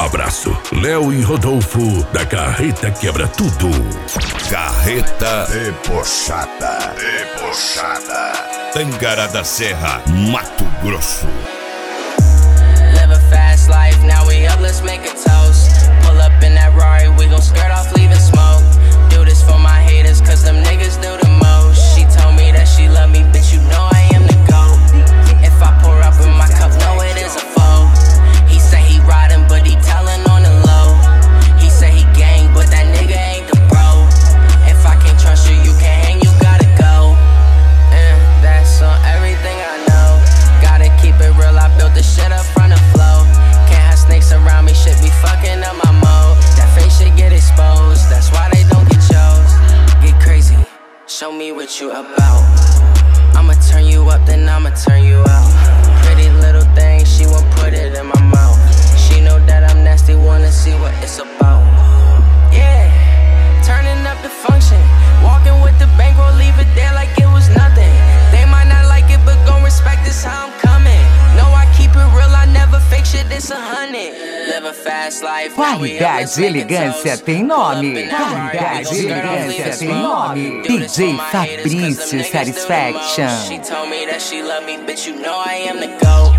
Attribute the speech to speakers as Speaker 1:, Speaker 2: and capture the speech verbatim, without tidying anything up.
Speaker 1: Abraço, Léo e Rodolfo da Carreta Quebra Tudo. Carreta Debochada. Debochada. Tangará da Serra, Mato Grosso.
Speaker 2: Live a fast life, now we up, let's make a toast. Pull up in that Rari, we gon' skirt off, leaving smoke. Do this for my haters, cause them niggas do the most. She told me that she love me, bitch, you know I am the GOAT. If I pour up in my cup, no, it is a foe. He say he riding, but he tellin' on the low. He say he gang, but that nigga ain't the bro. If I can't trust you, you can't hang, you gotta go. And that's on everything I know. Gotta keep it real, I built this shit up from the flow. Can't have snakes around me, shit be fucking up my mode. That face shit get exposed, that's why they don't get chose. Get crazy, show me what you about. I'ma turn you up, then I'ma turn you out. Pretty little thing, she won't put it in my mouth. She know that I'm nasty, wanna see what it's about. Yeah, turning up the function. Walking with the bankroll, leave it there like it was nothing. They might not like it, but gon' respect this how I'm coming. No, I keep it real, I never fake shit, it's a hundred. Live a fast life.
Speaker 3: Qualidade e elegância tem nome. Qualidade e elegância tem nome. D J Fabrício Satisfaction.
Speaker 2: She told me that she love me, bitch, you know I am the GOAT.